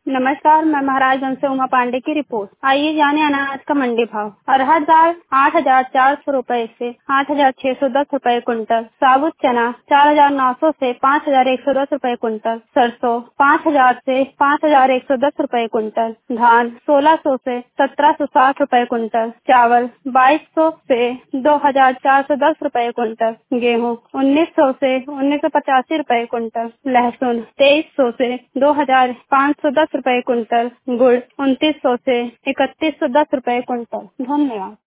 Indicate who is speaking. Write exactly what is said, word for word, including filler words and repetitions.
Speaker 1: नमस्कार, मैं महाराजगंज से उमा पांडे की रिपोर्ट। आइए जाने अनाज का मंडी भाव। अरहर दाल आठ हजार चार सौ रूपये से आठ हजार छह सौ दस रूपये कुंटल। साबुत चना चार हजार नौ सौ से पाँच हजार एक सौ दस रूपये कुंटल। सरसों पाँच हजार से पाँच हजार एक सौ दस रूपये कुंटल। धान सोलह सौ से सत्रह सौ साठ रूपये कुंटल। चावल बाईस सौ से दो हजार चार सौ दस रूपये कुंटल। गेहूँ उन्नीस सौ से उन्नीस सौ पचासी रूपये कुंटल। लहसुन तेईस सौ से दो हजार पाँच सौ दस रूपये कुंटल। गुड़ उनतीस सौ से इकतीस सौ दस रूपये कुंटल। धन्यवाद।